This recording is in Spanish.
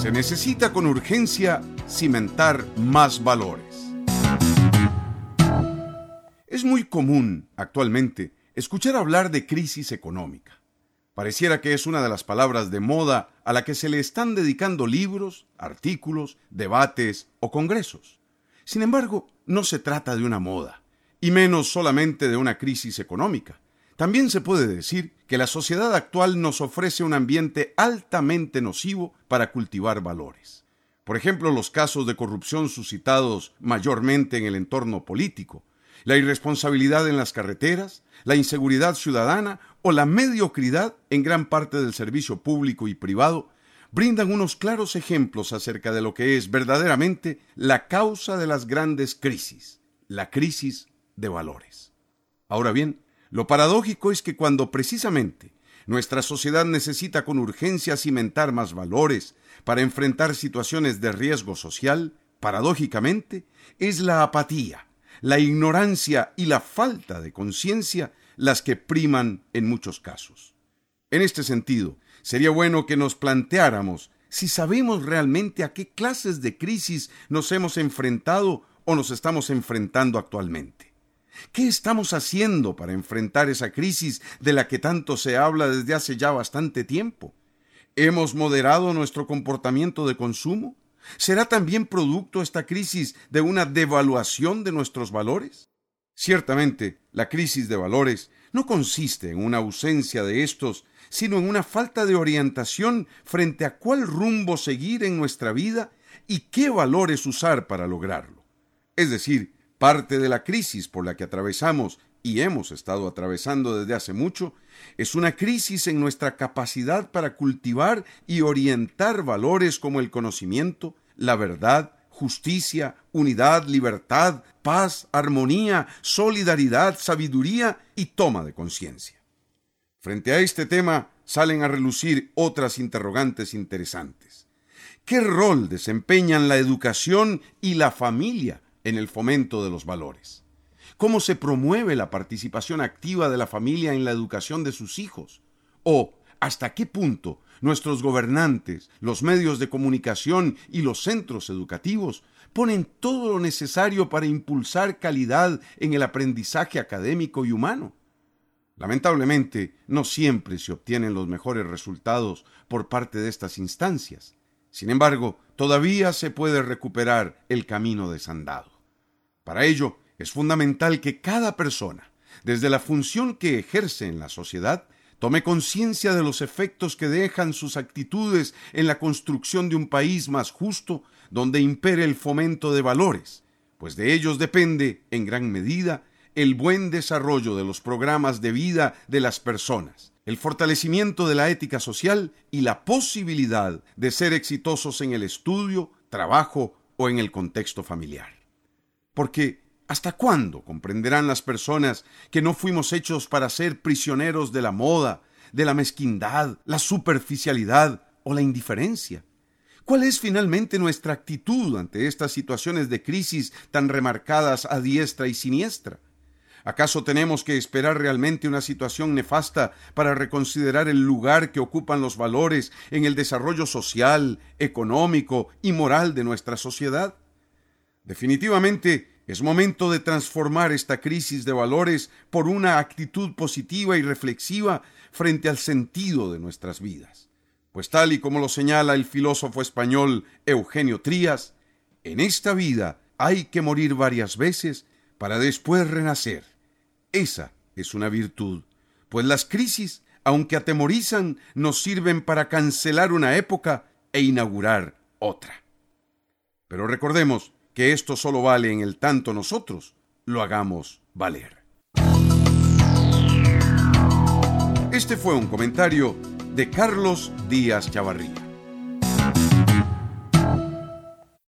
Se necesita con urgencia cimentar más valores. Es muy común, actualmente, escuchar hablar de crisis económica. Pareciera que es una de las palabras de moda a la que se le están dedicando libros, artículos, debates o congresos. Sin embargo, no se trata de una moda, y menos solamente de una crisis económica. También se puede decir que la sociedad actual nos ofrece un ambiente altamente nocivo para cultivar valores. Por ejemplo, los casos de corrupción suscitados mayormente en el entorno político, la irresponsabilidad en las carreteras, la inseguridad ciudadana o la mediocridad en gran parte del servicio público y privado brindan unos claros ejemplos acerca de lo que es verdaderamente la causa de las grandes crisis, la crisis de valores. Ahora bien, lo paradójico es que cuando precisamente nuestra sociedad necesita con urgencia cimentar más valores para enfrentar situaciones de riesgo social, paradójicamente es la apatía, la ignorancia y la falta de conciencia las que priman en muchos casos. En este sentido, sería bueno que nos planteáramos si sabemos realmente a qué clases de crisis nos hemos enfrentado o nos estamos enfrentando actualmente. ¿Qué estamos haciendo para enfrentar esa crisis de la que tanto se habla desde hace ya bastante tiempo? ¿Hemos moderado nuestro comportamiento de consumo? ¿Será también producto esta crisis de una devaluación de nuestros valores? Ciertamente, la crisis de valores no consiste en una ausencia de estos, sino en una falta de orientación frente a cuál rumbo seguir en nuestra vida y qué valores usar para lograrlo. Es decir, parte de la crisis por la que atravesamos y hemos estado atravesando desde hace mucho es una crisis en nuestra capacidad para cultivar y orientar valores como el conocimiento, la verdad, justicia, unidad, libertad, paz, armonía, solidaridad, sabiduría y toma de conciencia. Frente a este tema salen a relucir otras interrogantes interesantes. ¿Qué rol desempeñan la educación y la familia en el fomento de los valores? ¿Cómo se promueve la participación activa de la familia en la educación de sus hijos? ¿O hasta qué punto nuestros gobernantes, los medios de comunicación y los centros educativos ponen todo lo necesario para impulsar calidad en el aprendizaje académico y humano? Lamentablemente, no siempre se obtienen los mejores resultados por parte de estas instancias. Sin embargo, todavía se puede recuperar el camino desandado. Para ello, es fundamental que cada persona, desde la función que ejerce en la sociedad, tome conciencia de los efectos que dejan sus actitudes en la construcción de un país más justo, donde impere el fomento de valores, pues de ellos depende, en gran medida, el buen desarrollo de los programas de vida de las personas, el fortalecimiento de la ética social y la posibilidad de ser exitosos en el estudio, trabajo o en el contexto familiar. Porque, ¿hasta cuándo comprenderán las personas que no fuimos hechos para ser prisioneros de la moda, de la mezquindad, la superficialidad o la indiferencia? ¿Cuál es finalmente nuestra actitud ante estas situaciones de crisis tan remarcadas a diestra y siniestra? ¿Acaso tenemos que esperar realmente una situación nefasta para reconsiderar el lugar que ocupan los valores en el desarrollo social, económico y moral de nuestra sociedad? Definitivamente, es momento de transformar esta crisis de valores por una actitud positiva y reflexiva frente al sentido de nuestras vidas. Pues tal y como lo señala el filósofo español Eugenio Trías, en esta vida hay que morir varias veces para después renacer. Esa es una virtud, pues las crisis, aunque atemorizan, nos sirven para cancelar una época e inaugurar otra. Pero recordemos que esto solo vale en el tanto nosotros lo hagamos valer. Este fue un comentario de Carlos Díaz Chavarría.